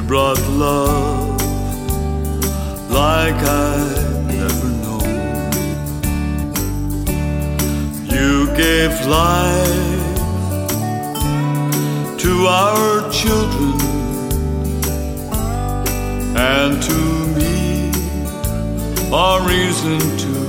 brought love like I've never known. You gave life to our children and to me a reason to